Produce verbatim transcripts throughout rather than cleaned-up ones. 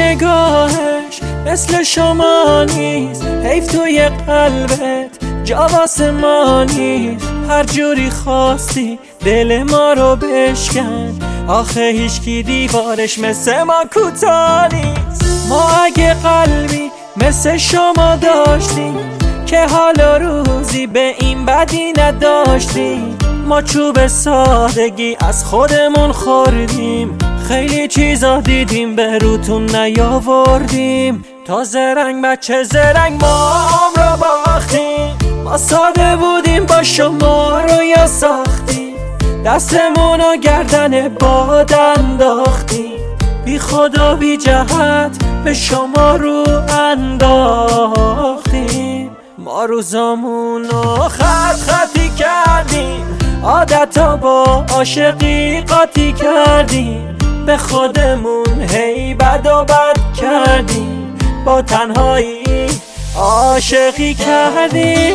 نگاهش مثل شما نیست، حیف توی قلبت جا واسه ما نیست. هر جوری خواستی دل ما رو بشکن، آخه هیچکی دیوارش مثل ما کوتاه نیست. ما اگه قلبی مثل شما داشتیم که حالا روزی به این بدی نداشتیم. ما چوب سادگی از خودمون خوردیم، خیلی چیزا دیدیم به روتون نیاوردیم. تا زرنگ بچه زرنگ ما رو باختیم، ما ساده بودیم با شما رو یا ساختیم، دستمون و گردن باد انداختیم. بی خدا بی جهت به شما رو انداختیم. ما روزامون رو خط خطی کردیم، عادتا با عاشقی قاطی کردیم. به خودمون هی بد و بد کردیم، با تنهایی عاشقی کردیم.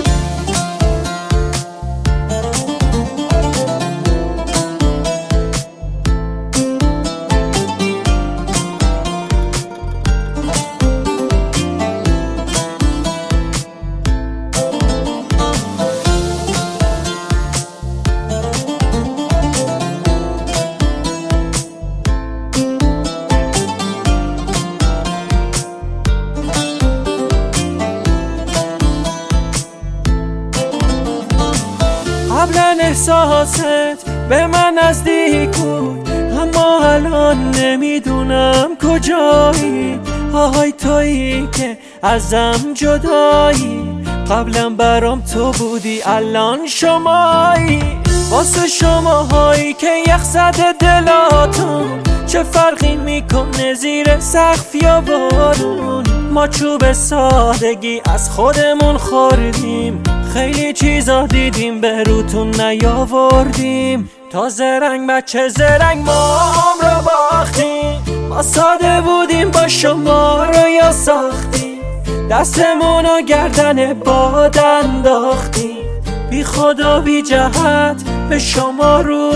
قبلا احساست به من نزدیک بود، اما الان نمیدونم کجایی. آهای تویی که ازم جدایی، قبلا برام تو بودی الان شمایی. واسه شماهایی که یخ زده دلاتون، چه فرقی میکنه زیر سقف یا بارون. ما چوب سادگی از خودمون خوردیم، خیلی چیزا دیدیم به روتون نیاوردیم. تا زرنگ بچه زرنگ ما رو باختیم، ما ساده بودیم با شما رو یا ساختیم، دستمون و گردن باد انداختیم. بی خدا بی جهت به شما رو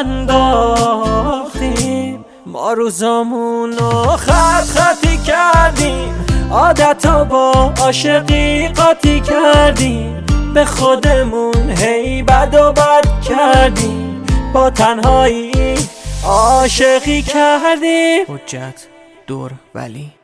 انداختیم. ما روزامون رو خط خطی کردیم، عادتا با عاشقی قاطی کردیم. به خودمون هی بد و بد کردیم، با تنهایی عاشقی کردیم. حجت دور ولی